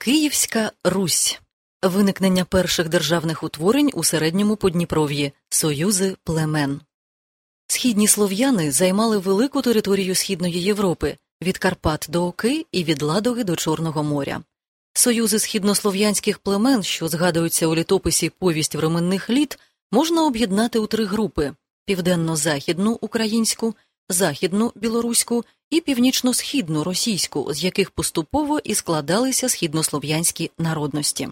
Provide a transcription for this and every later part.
Київська Русь. Виникнення перших державних утворень у середньому Подніпров'ї – союзи племен. Східні слов'яни займали велику територію Східної Європи – від Карпат до Оки і від Ладоги до Чорного моря. Союзи східнослов'янських племен, що згадуються у літописі «Повість временних літ», можна об'єднати у три групи – південно-західну українську, західну білоруську і північно-східну російську, з яких поступово і складалися східнослов'янські народності.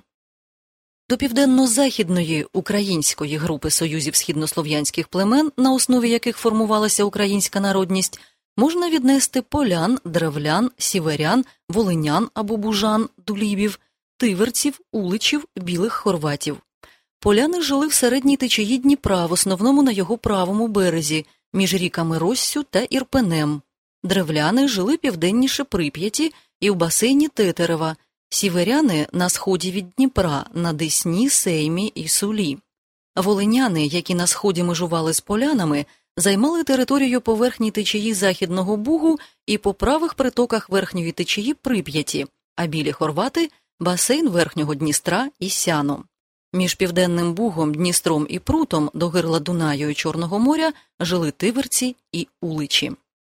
До південно-західної української групи союзів східнослов'янських племен, на основі яких формувалася українська народність, можна віднести полян, древлян, сіверян, волинян або бужан, дулібів, тиверців, уличів, білих хорватів. Поляни жили в середній течії Дніпра, в основному на його правому березі, між ріками Россю та Ірпенем. Древляни жили південніше Прип'яті і в басейні Тетерева, сіверяни – на сході від Дніпра, на Десні, Сеймі і Сулі. Волиняни, які на сході межували з полянами, займали територію по верхній течії Західного Бугу і по правих притоках верхньої течії Прип'яті, а білі хорвати – басейн Верхнього Дністра і Сяну. Між Південним Бугом, Дністром і Прутом до гирла Дунаю і Чорного моря жили тиверці і уличі.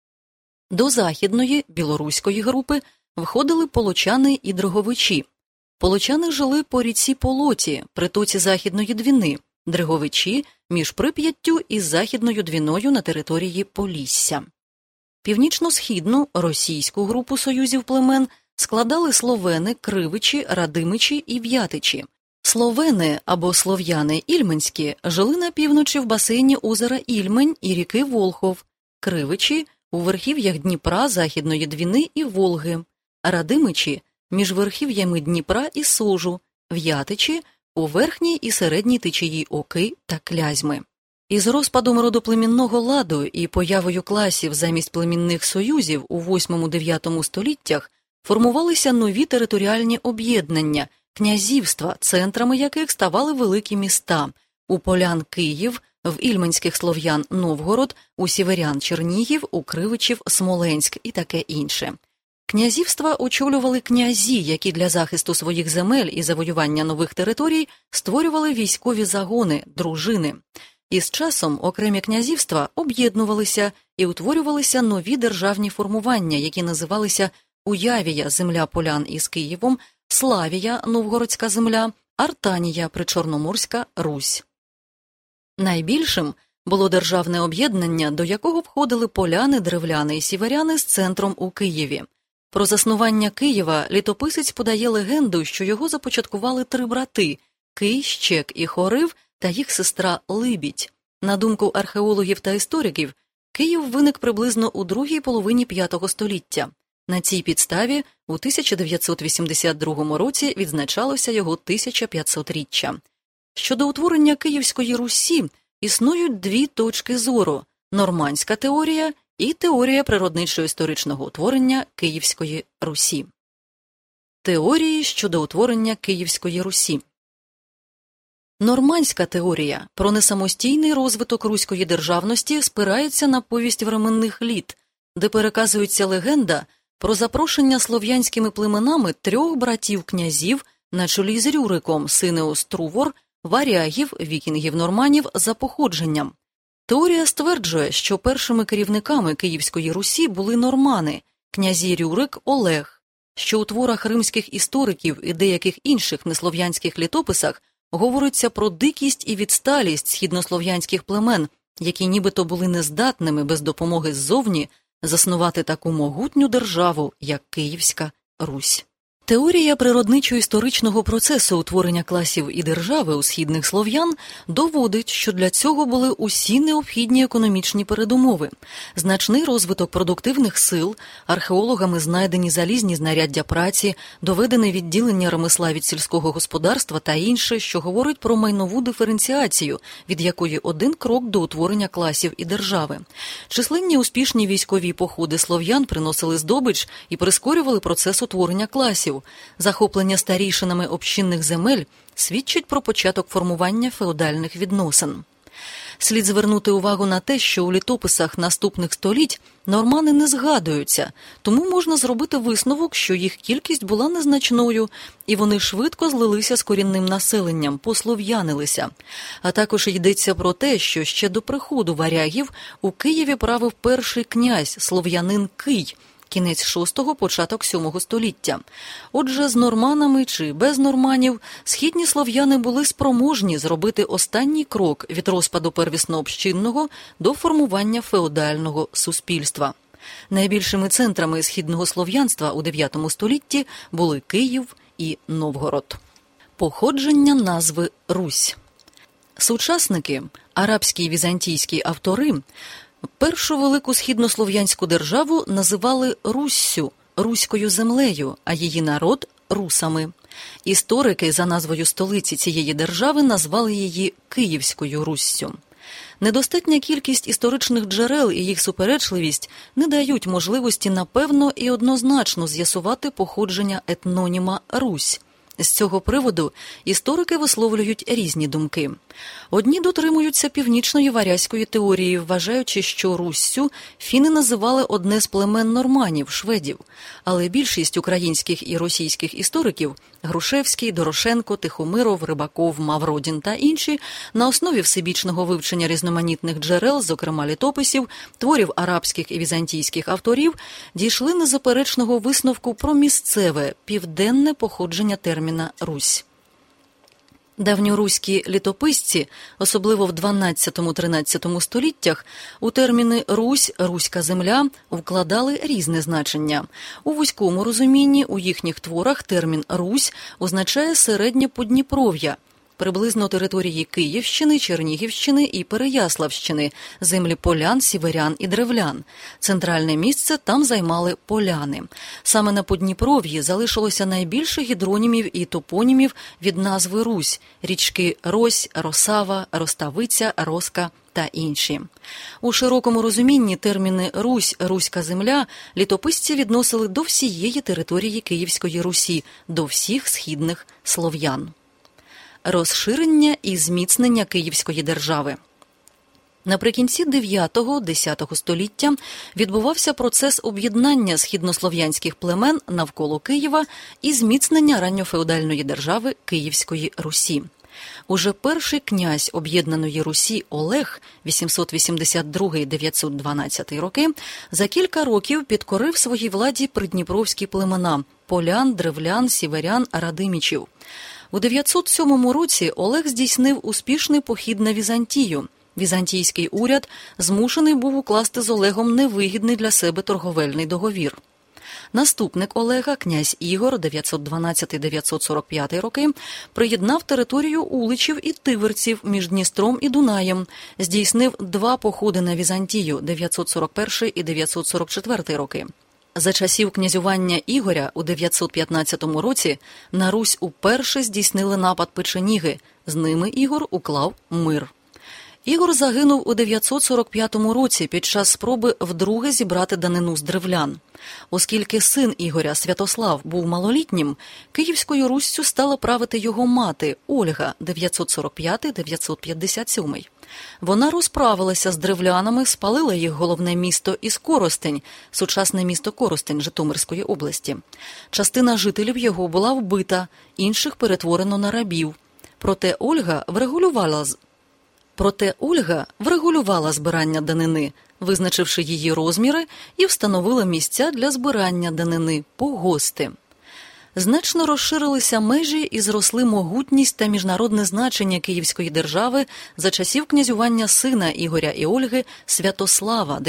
До західної, білоруської групи входили полочани і дриговичі. Полочани жили по ріці Полоті, притоці Західної Двіни, дриговичі – між Прип'яттю і Західною Двіною на території Полісся. Північно-східну, російську групу союзів племен складали словени, кривичі, радимичі і в'ятичі. Словени або слов'яни ільменські жили на півночі в басейні озера Ільмень і ріки Волхов, кривичі – у верхів'ях Дніпра, Західної Двіни і Волги, радимичі – між верхів'ями Дніпра і Сожу, в'ятичі – у верхній і середній течії Оки та Клязьми. Із розпадом родоплемінного ладу і появою класів замість племінних союзів у 8-9 століттях формувалися нові територіальні об'єднання – князівства, центрами яких ставали великі міста – у полян Київ, в ільменських слов'ян Новгород, у сіверян Чернігів, у кривичів Смоленськ і таке інше. Князівства очолювали князі, які для захисту своїх земель і завоювання нових територій створювали військові загони, дружини. Із часом окремі князівства об'єднувалися і утворювалися нові державні формування, які називалися Уявія – земля полян із Києвом, Славія – Новгородська земля, Артанія – Причорноморська Русь. Найбільшим було державне об'єднання, до якого входили поляни, древляни і сіверяни з центром у Києві. Про заснування Києва літописець подає легенду, що його започаткували три брати – Кий, Щек і Хорив та їх сестра Либідь. На думку археологів та істориків, Київ виник приблизно у другій половині V століття. На цій підставі у 1982 році відзначалося його 1500-річчя. Щодо утворення Київської Русі існують дві точки зору – нормандська теорія і теорія природничо-історичного утворення Київської Русі. Теорії щодо утворення Київської Русі. Нормандська теорія про несамостійний розвиток руської державності спирається на повість временних літ, де переказується легенда про запрошення слов'янськими племенами трьох братів-князів на чолі з Рюриком, синеус Трувор, варягів, вікінгів-норманів за походженням. Теорія стверджує, що першими керівниками Київської Русі були нормани, князі Рюрик, Олег, що у творах римських істориків і деяких інших неслов'янських літописах говориться про дикість і відсталість східнослов'янських племен, які нібито були нездатними без допомоги ззовні заснувати таку могутню державу, як Київська Русь. Теорія природничо-історичного процесу утворення класів і держави у східних слов'ян доводить, що для цього були усі необхідні економічні передумови. Значний розвиток продуктивних сил, археологами знайдені залізні знаряддя праці, доведене відділення ремесла від сільського господарства та інше, що говорить про майнову диференціацію, від якої один крок до утворення класів і держави. Численні успішні військові походи слов'ян приносили здобич і прискорювали процес утворення класів. Захоплення старійшинами общинних земель свідчить про початок формування феодальних відносин. Слід звернути увагу на те, що у літописах наступних століть нормани не згадуються, тому можна зробити висновок, що їх кількість була незначною, і вони швидко злилися з корінним населенням, послов'янилися. А також йдеться про те, що ще до приходу варягів у Києві правив перший князь, слов'янин Кий, кінець VI, початок VII століття. Отже, з норманами чи без норманів східні слов'яни були спроможні зробити останній крок від розпаду первісно-общинного до формування феодального суспільства. Найбільшими центрами східного слов'янства у IX столітті були Київ і Новгород. Походження назви Русь. Сучасники, арабські і візантійські автори, першу велику східнослов'янську державу називали Руссю, руською землею, а її народ – русами. Історики за назвою столиці цієї держави назвали її Київською Руссю. Недостатня кількість історичних джерел і їх суперечливість не дають можливості напевно і однозначно з'ясувати походження етноніма «Русь». З цього приводу історики висловлюють різні думки. Одні дотримуються північної варязької теорії, вважаючи, що Руссю фіни називали одне з племен норманів, шведів. Але більшість українських і російських істориків – Грушевський, Дорошенко, Тихомиров, Рибаков, Мавродін та інші – на основі всебічного вивчення різноманітних джерел, зокрема літописів, творів арабських і візантійських авторів, дійшли незаперечного висновку про місцеве, південне походження терміна «Русь». Давньоруські літописці, особливо в XII-XIII століттях, у терміни «Русь», «Руська земля» вкладали різне значення. У вузькому розумінні у їхніх творах термін «Русь» означає середнє Подніпров'я, приблизно території Київщини, Чернігівщини і Переяславщини, землі полян, сіверян і древлян. Центральне місце там займали поляни. Саме на Подніпров'ї залишилося найбільше гідронімів і топонімів від назви Русь – річки Рось, Росава, Роставиця, Роска та інші. У широкому розумінні терміни «Русь», «Руська земля» літописці відносили до всієї території Київської Русі, до всіх східних слов'ян. Розширення і зміцнення Київської держави. Наприкінці IX-X століття відбувався процес об'єднання східнослов'янських племен навколо Києва і зміцнення ранньофеодальної держави Київської Русі. Уже перший князь об'єднаної Русі Олег 882-912 роки за кілька років підкорив своїй владі придніпровські племена – полян, древлян, сіверян, радимічів. У 907 році Олег здійснив успішний похід на Візантію. Візантійський уряд змушений був укласти з Олегом невигідний для себе торговельний договір. Наступник Олега, князь Ігор, 912-945 роки, приєднав територію уличів і тиверців між Дністром і Дунаєм, здійснив два походи на Візантію, 941 і 944 роки. За часів князювання Ігоря у 915 році на Русь уперше здійснили напад печеніги, з ними Ігор уклав мир. Ігор загинув у 945 році під час спроби вдруге зібрати данину з древлян. Оскільки син Ігоря, Святослав, був малолітнім, Київською Руссю стала правити його мати Ольга, 945-957. Вона розправилася з древлянами, спалила їх головне місто із Коростень, сучасне місто Коростень Житомирської області. Частина жителів його була вбита, інших перетворено на рабів. Проте Ольга врегулювала збирання данини, визначивши її розміри, і встановила місця для збирання данини – погости. Значно розширилися межі і зросли могутність та міжнародне значення Київської держави за часів князювання сина Ігоря і Ольги Святослава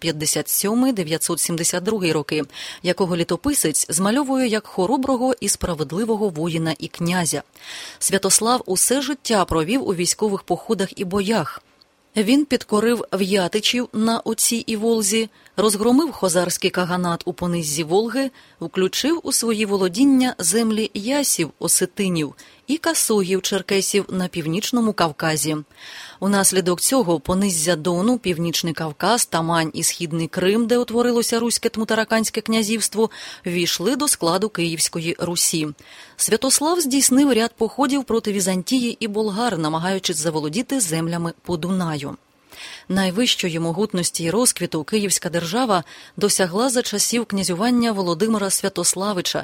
957-972 роки, якого літописець змальовує як хороброго і справедливого воїна і князя. Святослав усе життя провів у військових походах і боях. Він підкорив В'ятичів на Оці і Волзі, розгромив хозарський каганат у пониззі Волги, включив у свої володіння землі ясів, осетинів і касугів черкесів на Північному Кавказі. Унаслідок цього пониззя Дону, Північний Кавказ, Тамань і Східний Крим, де утворилося Руське Тмутараканське князівство, ввійшли до складу Київської Русі. Святослав здійснив ряд походів проти Візантії і болгар, намагаючись заволодіти землями по Дунаю. Найвищої могутності й розквіту Київська держава досягла за часів князювання Володимира Святославича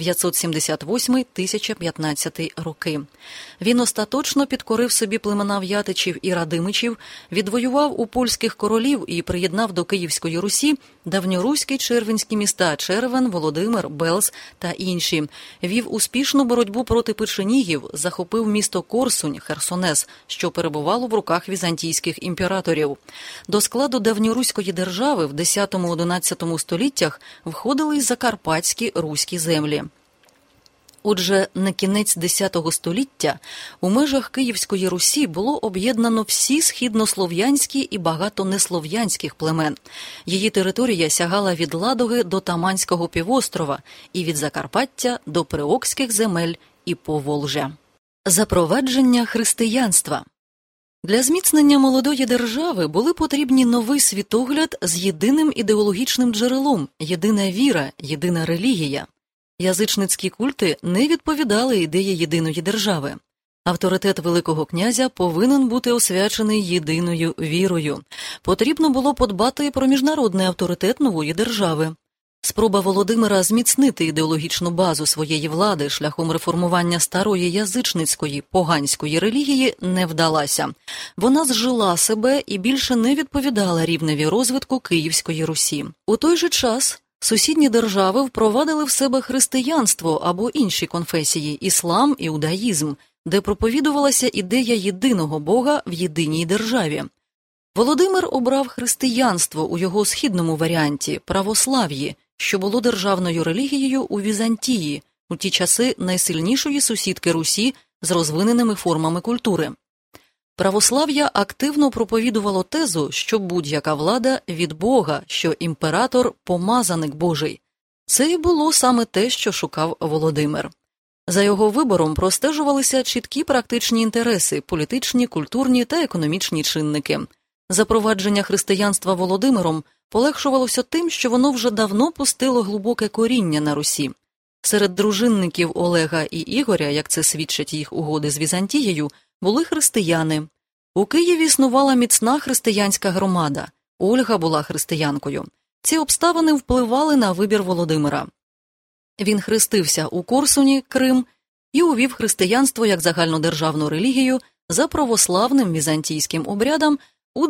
978-1015 роки. Він остаточно підкорив собі племена В'ятичів і Радимичів, відвоював у польських королів і приєднав до Київської Русі давньоруські червенські міста Червен, Володимир, Белз та інші. Вів успішну боротьбу проти печенігів, захопив місто Корсунь, Херсонес, що перебувало в руках візантійських імператорів. До складу давньоруської держави в X-XI століттях входили й закарпатські руські землі. Отже, на кінець X століття у межах Київської Русі було об'єднано всі східнослов'янські і багато неслов'янських племен. Її територія сягала від Ладоги до Таманського півострова і від Закарпаття до Приокських земель і Поволжя. Запровадження християнства. Для зміцнення молодої держави були потрібні новий світогляд з єдиним ідеологічним джерелом, єдина віра, єдина релігія. Язичницькі культи не відповідали ідеї єдиної держави. Авторитет Великого князя повинен бути освячений єдиною вірою. Потрібно було подбати про міжнародний авторитет нової держави. Спроба Володимира зміцнити ідеологічну базу своєї влади шляхом реформування старої язичницької, поганської релігії не вдалася. Вона зжила себе і більше не відповідала рівневі розвитку Київської Русі. У той же час сусідні держави впровадили в себе християнство або інші конфесії – іслам, іудаїзм, де проповідувалася ідея єдиного Бога в єдиній державі. Володимир обрав християнство у його східному варіанті – православ'ї, що було державною релігією у Візантії, у ті часи найсильнішої сусідки Русі з розвиненими формами культури. Православ'я активно проповідувало тезу, що будь-яка влада від Бога, що імператор – помазаник Божий. Це і було саме те, що шукав Володимир. За його вибором простежувалися чіткі практичні інтереси – політичні, культурні та економічні чинники. Запровадження християнства Володимиром полегшувалося тим, що воно вже давно пустило глибоке коріння на Русі. Серед дружинників Олега і Ігоря, як це свідчать їх угоди з Візантією, були християни. У Києві існувала міцна християнська громада. Ольга була християнкою. Ці обставини впливали на вибір Володимира. Він хрестився у Корсуні, Крим, і увів християнство як загальнодержавну релігію за православним візантійським обрядом у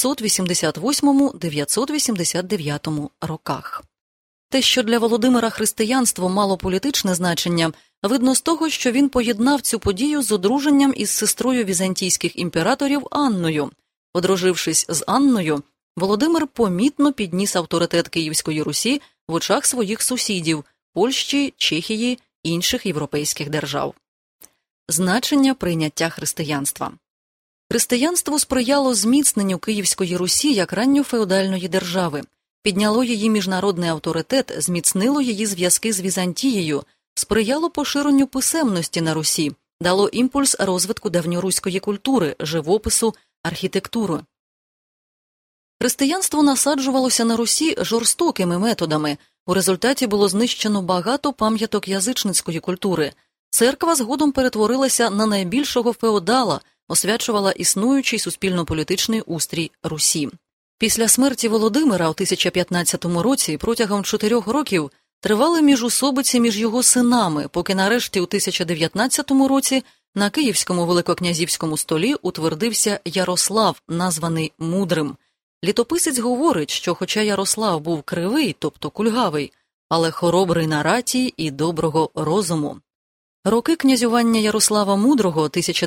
988-989 роках. Те, що для Володимира християнство мало політичне значення, видно з того, що він поєднав цю подію з одруженням із сестрою візантійських імператорів Анною. Одружившись з Анною, Володимир помітно підніс авторитет Київської Русі в очах своїх сусідів – Польщі, Чехії, інших європейських держав. Значення прийняття християнства. Християнство сприяло зміцненню Київської Русі як ранньофеодальної держави, підняло її міжнародний авторитет, зміцнило її зв'язки з Візантією, сприяло поширенню писемності на Русі, дало імпульс розвитку давньоруської культури, живопису, архітектури. Християнство насаджувалося на Русі жорстокими методами, у результаті було знищено багато пам'яток язичницької культури. Церква згодом перетворилася на найбільшого феодала, освячувала існуючий суспільно-політичний устрій Русі. Після смерті Володимира у 1015 році протягом 4 років тривали міжусобиці між його синами, поки нарешті у 1019 році на Київському великокнязівському столі утвердився Ярослав, названий Мудрим. Літописець говорить, що хоча Ярослав був кривий, тобто кульгавий, але хоробрий на раті і доброго розуму. Роки князювання Ярослава Мудрого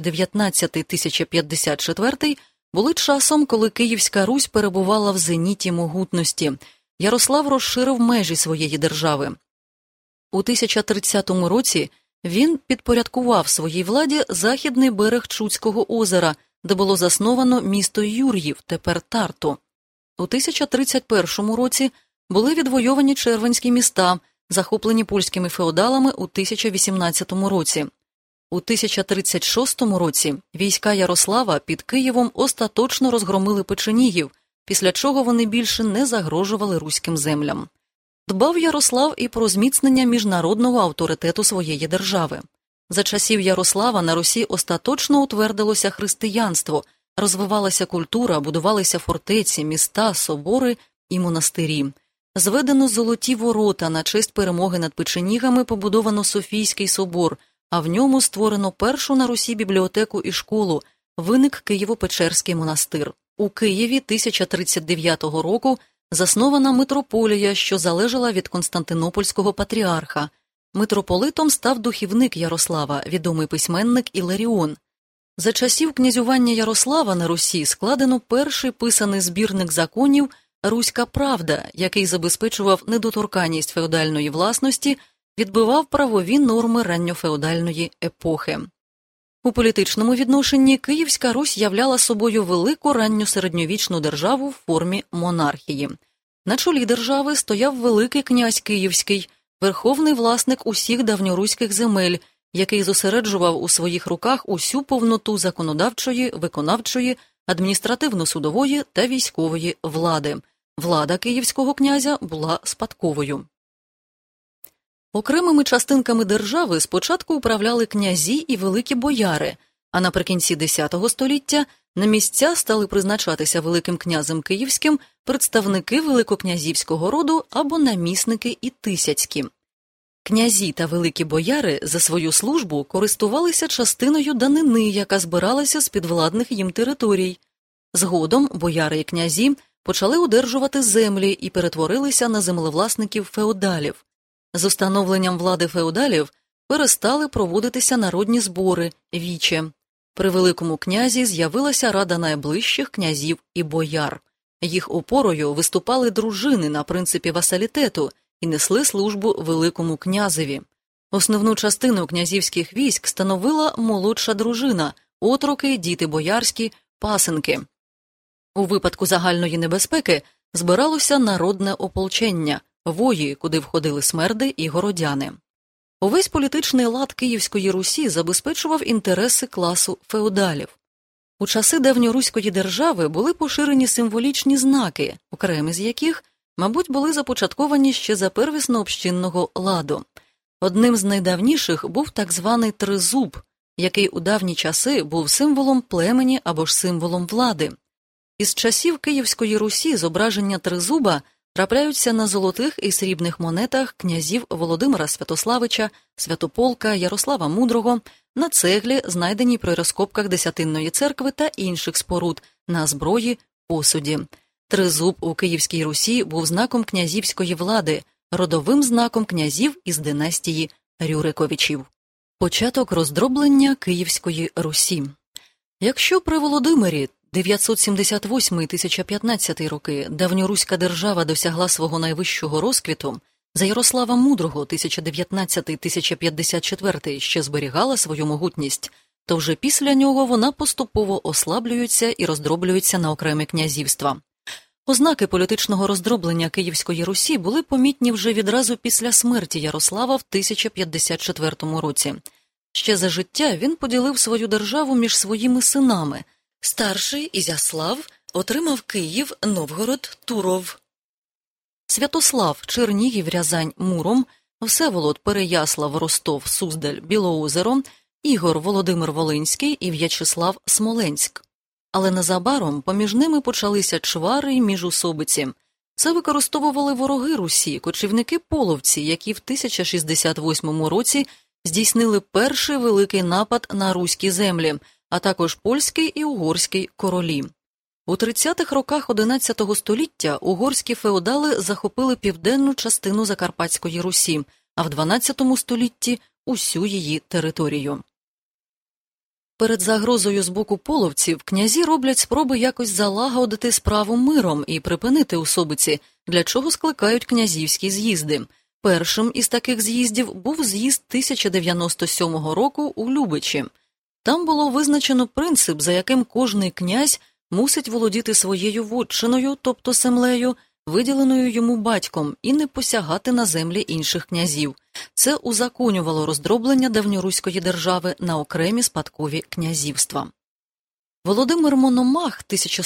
1019-1054 були часом, коли Київська Русь перебувала в зеніті могутності. Ярослав розширив межі своєї держави. У 1030 році він підпорядкував своїй владі західний берег Чудського озера, де було засновано місто Юр'їв, тепер Тарту. У 1031 році були відвойовані червенські міста, захоплені польськими феодалами у 1018 році. У 1036 році війська Ярослава під Києвом остаточно розгромили печенігів, після чого вони більше не загрожували руським землям. Дбав Ярослав і про зміцнення міжнародного авторитету своєї держави. За часів Ярослава на Русі остаточно утвердилося християнство, розвивалася культура, будувалися фортеці, міста, собори і монастирі. Зведено золоті ворота, на честь перемоги над печенігами побудовано Софійський собор, а в ньому створено першу на Русі бібліотеку і школу, виник Києво-Печерський монастир. У Києві 1039 року заснована митрополія, що залежала від Константинопольського патріарха. Митрополитом став духівник Ярослава, відомий письменник Іларіон. За часів князювання Ярослава на Русі складено перший писаний збірник законів «Руська правда», який забезпечував недоторканність феодальної власності, відбивав правові норми ранньофеодальної епохи. У політичному відношенні Київська Русь являла собою велику ранньосередньовічну державу в формі монархії. На чолі держави стояв Великий князь Київський, верховний власник усіх давньоруських земель, який зосереджував у своїх руках усю повноту законодавчої, виконавчої, адміністративно-судової та військової влади. Влада київського князя була спадковою. Окремими частинками держави спочатку управляли князі і великі бояри, а наприкінці X століття на місця стали призначатися Великим князем Київським представники великокнязівського роду або намісники і тисяцькі. Князі та великі бояри за свою службу користувалися частиною данини, яка збиралася з підвладних їм територій. Згодом бояри і князі почали одержувати землі і перетворилися на землевласників-феодалів. З установленням влади феодалів перестали проводитися народні збори – віче. При Великому князі з'явилася рада найближчих князів і бояр. Їх опорою виступали дружини на принципі васалітету і несли службу Великому князеві. Основну частину князівських військ становила молодша дружина – отроки, діти боярські, пасенки. У випадку загальної небезпеки збиралося народне ополчення – вої, куди входили смерди і городяни. Увесь політичний лад Київської Русі забезпечував інтереси класу феодалів. У часи давньоруської держави були поширені символічні знаки, окремі з яких, мабуть, були започатковані ще за первісно-общинного ладу. Одним з найдавніших був так званий тризуб, який у давні часи був символом племені або ж символом влади. Із часів Київської Русі зображення тризуба трапляються на золотих і срібних монетах князів Володимира Святославича, Святополка, Ярослава Мудрого, на цеглі, знайденій при розкопках Десятинної церкви та інших споруд, на зброї, посуді. Тризуб у Київській Русі був знаком князівської влади, родовим знаком князів із династії Рюриковичів. Початок роздроблення Київської Русі. Якщо при Володимирі 978-1015 роки давньоруська держава досягла свого найвищого розквіту, за Ярослава Мудрого 1019-1054 ще зберігала свою могутність, то вже після нього вона поступово ослаблюється і роздроблюється на окремі князівства. Ознаки політичного роздроблення Київської Русі були помітні вже відразу після смерті Ярослава в 1054 році. Ще за життя він поділив свою державу між своїми синами. Старший Ізяслав отримав Київ, Новгород, Туров. Святослав, Чернігів, Рязань, Муром, Всеволод, Переяслав, Ростов, Суздаль, Білоозеро, Ігор, Володимир Волинський і В'ячеслав Смоленськ. Але незабаром поміж ними почалися чвари й міжусобиці. Це використовували вороги Русі, кочівники-половці, які в 1068 році здійснили перший великий напад на руські землі, а також польський і угорський королі. У 30-х роках XI століття угорські феодали захопили південну частину Закарпатської Русі, а в XII столітті – усю її територію. Перед загрозою з боку половців князі роблять спроби якось залагодити справу миром і припинити усобиці, для чого скликають князівські з'їзди. Першим із таких з'їздів був з'їзд 1097 року у Любичі. Там було визначено принцип, за яким кожний князь мусить володіти своєю вотчиною, тобто землею, виділеною йому батьком, і не посягати на землі інших князів. Це узаконювало роздроблення давньоруської держави на окремі спадкові князівства. Володимир Мономах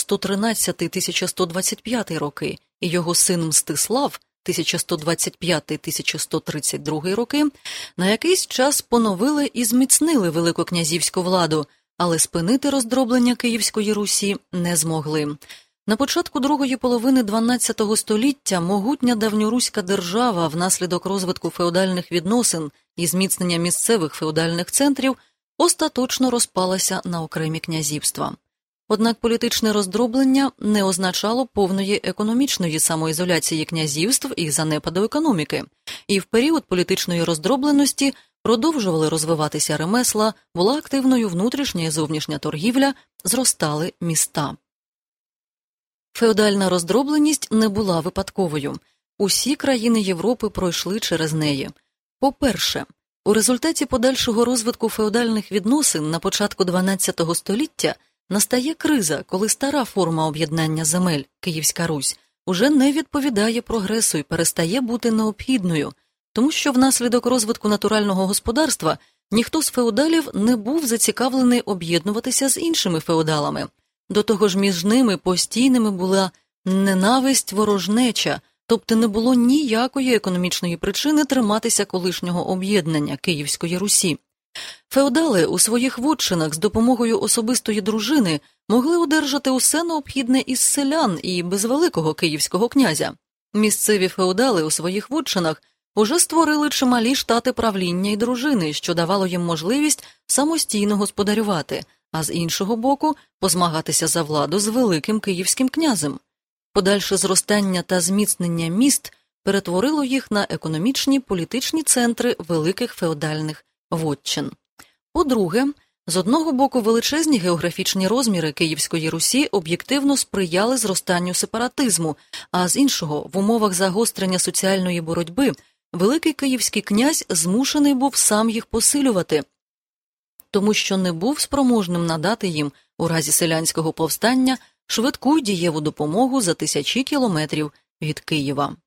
1113-1125 роки і його син Мстислав 1125-1132 роки на якийсь час поновили і зміцнили великокнязівську владу, але спинити роздроблення Київської Русі не змогли. На початку другої половини XII століття могутня давньоруська держава внаслідок розвитку феодальних відносин і зміцнення місцевих феодальних центрів остаточно розпалася на окремі князівства. Однак політичне роздроблення не означало повної економічної самоізоляції князівств і занепаду економіки, і в період політичної роздробленості продовжували розвиватися ремесла, була активною внутрішня і зовнішня торгівля, зростали міста. Феодальна роздробленість не була випадковою. Усі країни Європи пройшли через неї. По-перше, у результаті подальшого розвитку феодальних відносин на початку XII століття настає криза, коли стара форма об'єднання земель, Київська Русь, уже не відповідає прогресу і перестає бути необхідною, тому що внаслідок розвитку натурального господарства ніхто з феодалів не був зацікавлений об'єднуватися з іншими феодалами. До того ж між ними постійними була ненависть, ворожнеча, тобто не було ніякої економічної причини триматися колишнього об'єднання Київської Русі. Феодали у своїх вотчинах з допомогою особистої дружини могли одержати усе необхідне із селян і без великого київського князя. Місцеві феодали у своїх вотчинах уже створили чималі штати правління і дружини, що давало їм можливість самостійно господарювати, а з іншого боку позмагатися за владу з великим київським князем. Подальше зростання та зміцнення міст перетворило їх на економічні, політичні центри великих феодальних вотчин. По-друге, з одного боку величезні географічні розміри Київської Русі об'єктивно сприяли зростанню сепаратизму, а з іншого, в умовах загострення соціальної боротьби, великий київський князь змушений був сам їх посилювати, тому що не був спроможним надати їм, у разі селянського повстання, швидку й дієву допомогу за тисячі кілометрів від Києва.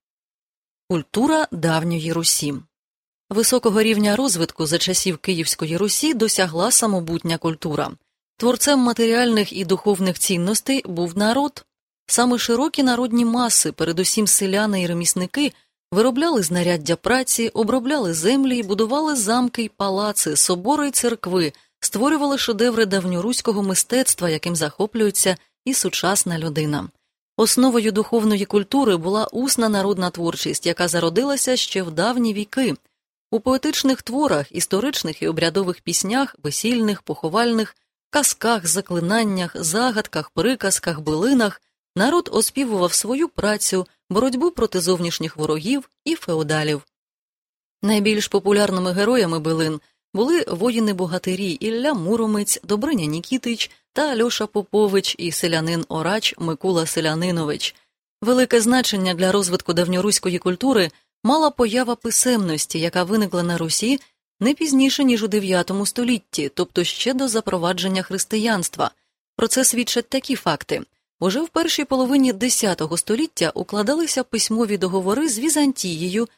Культура давньої Русі. Високого рівня розвитку за часів Київської Русі досягла самобутня культура. Творцем матеріальних і духовних цінностей був народ. Саме широкі народні маси, передусім селяни і ремісники, виробляли знаряддя праці, обробляли землі, будували замки й палаци, собори й церкви, створювали шедеври давньоруського мистецтва, яким захоплюється і сучасна людина. Основою духовної культури була усна народна творчість, яка зародилася ще в давні віки. У поетичних творах, історичних і обрядових піснях, весільних, поховальних, казках, заклинаннях, загадках, приказках, билинах народ оспівував свою працю, боротьбу проти зовнішніх ворогів і феодалів. Найбільш популярними героями билин були воїни-богатирі Ілля Муромець, Добриня Нікітич та Альоша Попович і селянин-орач Микула Селянинович. Велике значення для розвитку давньоруської культури мала поява писемності, яка виникла на Русі не пізніше, ніж у IX столітті, тобто ще до запровадження християнства. Про це свідчать такі факти. Уже в першій половині X століття укладалися письмові договори з Візантією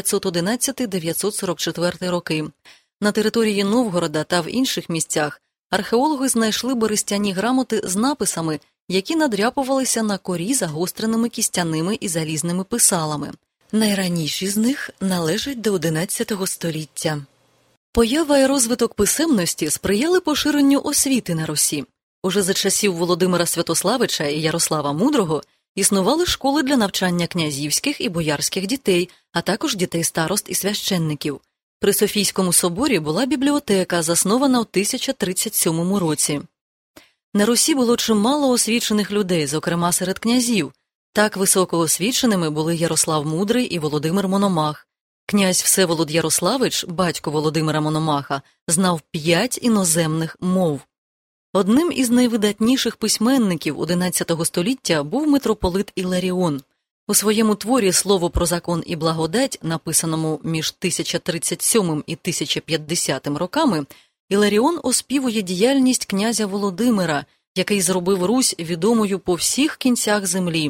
911-944 роки. На території Новгорода та в інших місцях археологи знайшли берестяні грамоти з написами, які надряпувалися на корі загостреними кістяними і залізними писалами. Найраніші з них належать до XI століття. Поява і розвиток писемності сприяли поширенню освіти на Русі. Уже за часів Володимира Святославича і Ярослава Мудрого існували школи для навчання князівських і боярських дітей, а також дітей старост і священників. При Софійському соборі була бібліотека, заснована у 1037 році. На Русі було чимало освічених людей, зокрема серед князів. Так високоосвіченими були Ярослав Мудрий і Володимир Мономах. Князь Всеволод Ярославич, батько Володимира Мономаха, знав 5 іноземних мов. Одним із найвидатніших письменників XI століття був митрополит Іларіон. У своєму творі «Слово про закон і благодать», написаному між 1037 і 1050 роками, Іларіон оспівує діяльність князя Володимира, який зробив Русь відомою по всіх кінцях землі,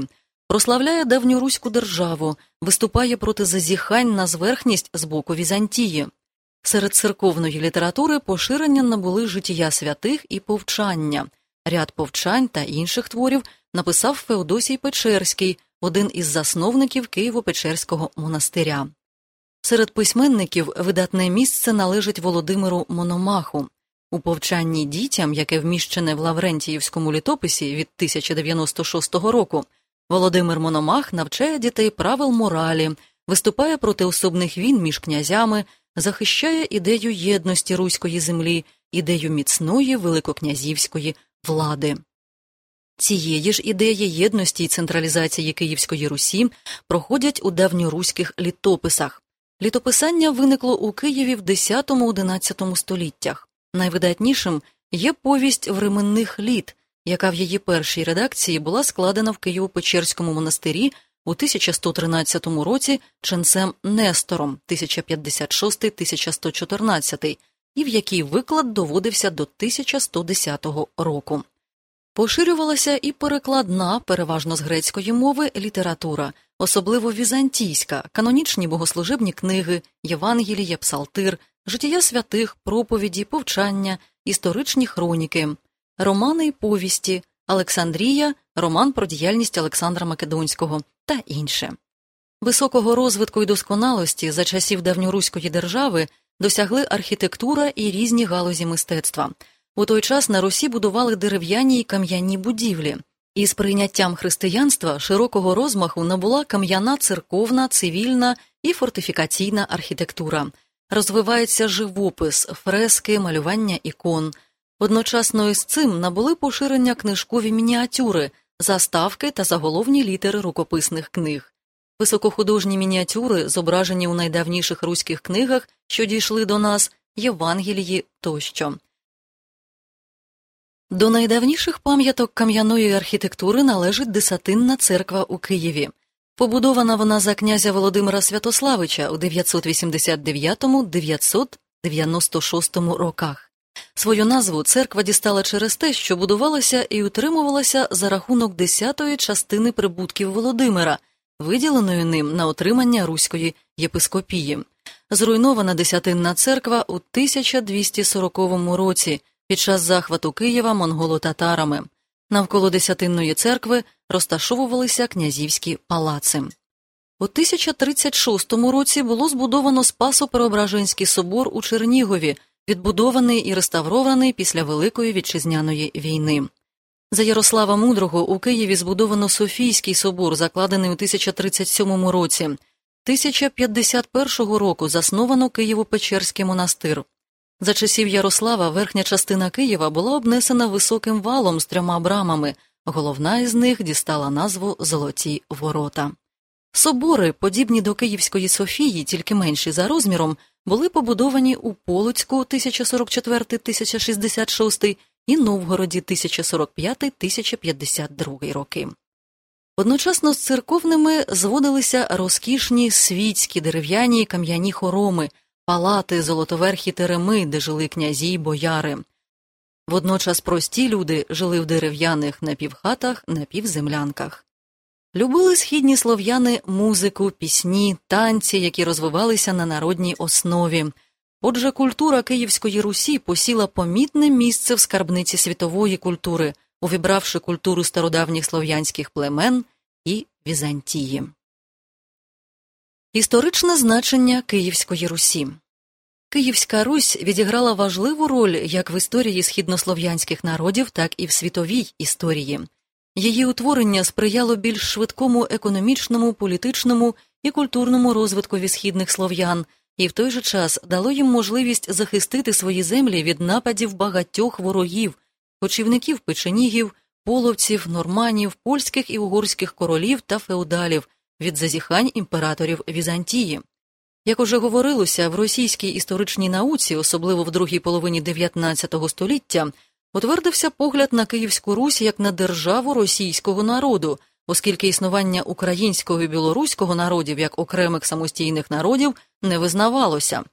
прославляє давньоруську державу, виступає проти зазіхань на зверхність з боку Візантії. Серед церковної літератури поширення набули життя святих і повчання. Ряд повчань та інших творів написав Феодосій Печерський, один із засновників Києво-Печерського монастиря. Серед письменників видатне місце належить Володимиру Мономаху. У повчанні дітям, яке вміщене в Лаврентіївському літописі від 1096 року, Володимир Мономах навчає дітей правил моралі, виступає проти особних війн між князями, захищає ідею єдності руської землі, ідею міцної великокнязівської влади. Цієї ж ідеї єдності й централізації Київської Русі проходять у давньоруських літописах. Літописання виникло у Києві в X-XI століттях. Найвидатнішим є повість «Временних літ», яка в її першій редакції була складена в Києво-Печерському монастирі у 1113 році ченцем Нестором 1056-1114 і в якій виклад доводився до 1110 року. Поширювалася і перекладна, переважно з грецької мови, література, особливо візантійська, канонічні богослужебні книги, Євангеліє, Псалтир, життя святих, проповіді, повчання, історичні хроніки, романи й повісті, Олександрія, роман про діяльність Олександра Македонського та інше. Високого розвитку і досконалості за часів давньоруської держави досягли архітектура і різні галузі мистецтва. У той час на Русі будували дерев'яні й кам'яні будівлі. Із прийняттям християнства широкого розмаху набула кам'яна церковна, цивільна і фортифікаційна архітектура. Розвивається живопис, фрески, малювання ікон. Одночасно із цим набули поширення книжкові мініатюри, заставки та заголовні літери рукописних книг. Високохудожні мініатюри, зображені у найдавніших руських книгах, що дійшли до нас, Євангелії тощо. До найдавніших пам'яток кам'яної архітектури належить Десятинна церква у Києві. Побудована вона за князя Володимира Святославича у 989-996 роках. Свою назву церква дістала через те, що будувалася і утримувалася за рахунок 10-ї частини прибутків Володимира, виділеної ним на отримання Руської єпископії. Зруйнована Десятинна церква у 1240 році під час захвату Києва монголо-татарами. Навколо Десятинної церкви розташовувалися князівські палаци. У 1036 році було збудовано Спасо-Преображенський собор у Чернігові, відбудований і реставрований після Великої Вітчизняної війни. За Ярослава Мудрого у Києві збудовано Софійський собор, закладений у 1037 році. 1051 року засновано Києво-Печерський монастир. За часів Ярослава верхня частина Києва була обнесена високим валом з 3 брамами, головна із них дістала назву «Золоті ворота». Собори, подібні до Київської Софії, тільки менші за розміром, були побудовані у Полоцьку 1044-1066 і Новгороді 1045-1052 роки. Одночасно з церковними зводилися розкішні світські дерев'яні кам'яні хороми, палати, золотоверхі тереми, де жили князі й бояри. Водночас прості люди жили в дерев'яних напівхатах, напівземлянках. Любили східні слов'яни музику, пісні, танці, які розвивалися на народній основі. Отже, культура Київської Русі посіла помітне місце в скарбниці світової культури, увібравши культуру стародавніх слов'янських племен і Візантії. Історичне значення Київської Русі. Київська Русь відіграла важливу роль як в історії східнослов'янських народів, так і в світовій історії. Її утворення сприяло більш швидкому економічному, політичному і культурному розвиткові східних слов'ян, і в той же час дало їм можливість захистити свої землі від нападів багатьох ворогів – кочівників печенігів, половців, норманів, польських і угорських королів та феодалів, від зазіхань імператорів Візантії. Як уже говорилося, в російській історичній науці, особливо в другій половині 19 століття, утвердився погляд на Київську Русь як на державу російського народу, оскільки існування українського і білоруського народів як окремих самостійних народів не визнавалося.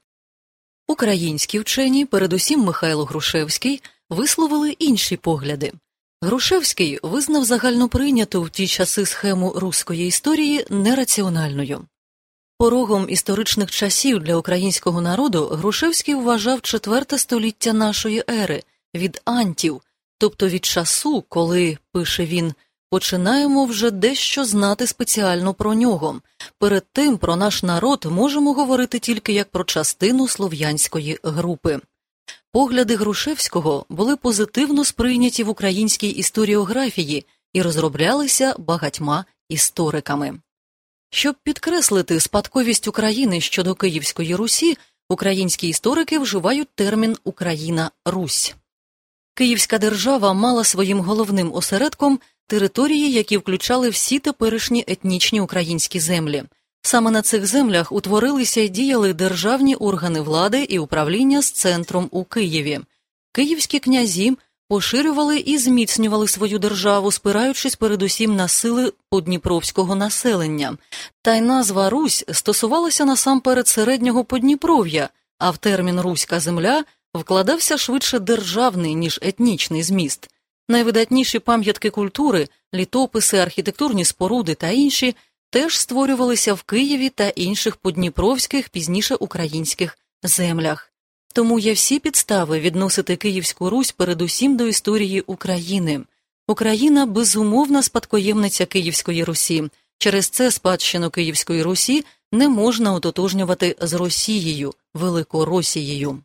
Українські вчені, передусім Михайло Грушевський, висловили інші погляди. Грушевський визнав загальноприйняту в ті часи схему руської історії нераціональною. Порогом історичних часів для українського народу Грушевський вважав 4 століття нашої ери, від антів, тобто від часу, коли, пише він, починаємо вже дещо знати спеціально про нього. Перед тим про наш народ можемо говорити тільки як про частину слов'янської групи. Погляди Грушевського були позитивно сприйняті в українській історіографії і розроблялися багатьма істориками. Щоб підкреслити спадковість України щодо Київської Русі, українські історики вживають термін «Україна-Русь». Київська держава мала своїм головним осередком території, які включали всі теперішні етнічні українські землі. Саме на цих землях утворилися і діяли державні органи влади і управління з центром у Києві. Київські князі поширювали і зміцнювали свою державу, спираючись передусім на сили подніпровського населення. Та й назва «Русь» стосувалася насамперед середнього Подніпров'я, а в термін «руська земля» вкладався швидше державний, ніж етнічний зміст. Найвидатніші пам'ятки культури, літописи, архітектурні споруди та інші теж створювалися в Києві та інших подніпровських, пізніше українських землях. Тому є всі підстави відносити Київську Русь передусім до історії України. Україна – безумовна спадкоємниця Київської Русі. Через це спадщину Київської Русі не можна ототожнювати з Росією, Великоросією.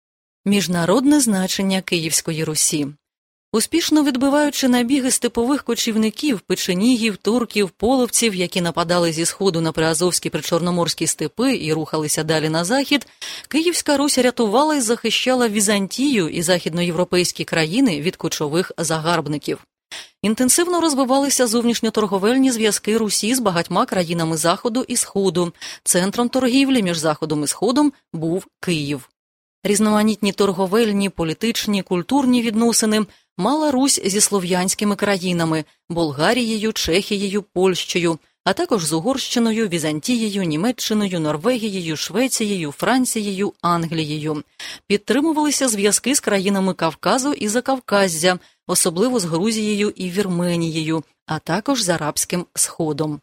Міжнародне значення Київської Русі. Успішно відбиваючи набіги степових кочівників, печенігів, турків, половців, які нападали зі сходу на приазовські причорноморські степи і рухалися далі на захід, Київська Русь рятувала і захищала Візантію і західноєвропейські країни від кочових загарбників. Інтенсивно розвивалися зовнішньоторговельні зв'язки Русі з багатьма країнами Заходу і Сходу. Центром торгівлі між Заходом і Сходом був Київ. Різноманітні торговельні, політичні, культурні відносини мала Русь зі слов'янськими країнами – Болгарією, Чехією, Польщею, а також з Угорщиною, Візантією, Німеччиною, Норвегією, Швецією, Францією, Англією. Підтримувалися зв'язки з країнами Кавказу і Закавказзя, особливо з Грузією і Вірменією, а також з Арабським Сходом.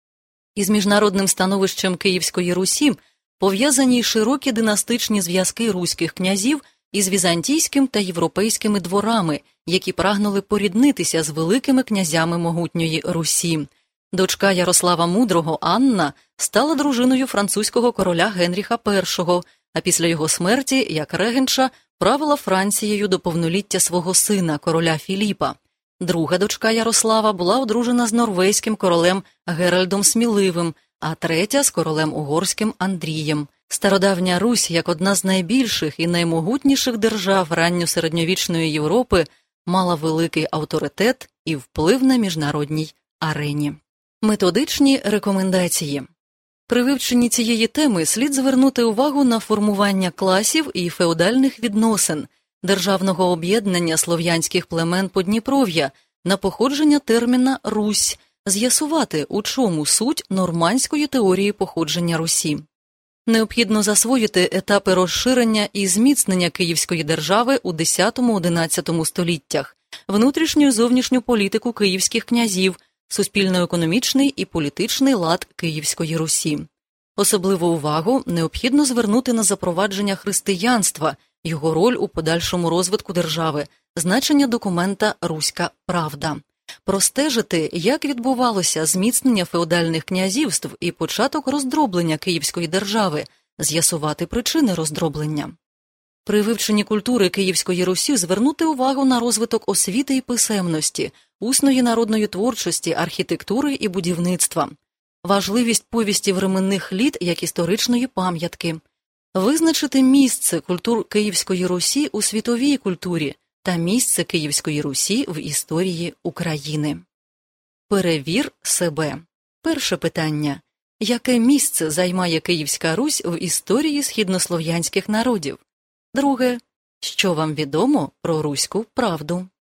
Із міжнародним становищем Київської Русі пов'язані широкі династичні зв'язки руських князів із візантійським та європейськими дворами, які прагнули поріднитися з великими князями могутньої Русі. Дочка Ярослава Мудрого Анна стала дружиною французького короля Генріха І, а після його смерті, як регенша, правила Францією до повноліття свого сина, короля Філіпа. Друга дочка Ярослава була одружена з норвезьким королем Геральдом Сміливим, а третя – з королем угорським Андрієм. Стародавня Русь, як одна з найбільших і наймогутніших держав ранньосередньовічної Європи, мала великий авторитет і вплив на міжнародній арені. Методичні рекомендації. При вивченні цієї теми слід звернути увагу на формування класів і феодальних відносин, державного об'єднання слов'янських племен Подніпров'я, на походження терміна «Русь», з'ясувати, у чому суть нормандської теорії походження Русі. Необхідно засвоїти етапи розширення і зміцнення Київської держави у X-XI століттях, внутрішню і зовнішню політику київських князів, суспільно-економічний і політичний лад Київської Русі. Особливу увагу необхідно звернути на запровадження християнства, його роль у подальшому розвитку держави, значення документа «Руська правда». Простежити, як відбувалося зміцнення феодальних князівств і початок роздроблення Київської держави, з'ясувати причини роздроблення. При вивченні культури Київської Русі звернути увагу на розвиток освіти і писемності, усної народної творчості, архітектури і будівництва, важливість повісті временних літ як історичної пам'ятки, визначити місце культур Київської Русі у світовій культурі та місце Київської Русі в історії України. Перевір себе. Перше питання. Яке місце займає Київська Русь в історії східнослов'янських народів? Друге. Що вам відомо про руську правду?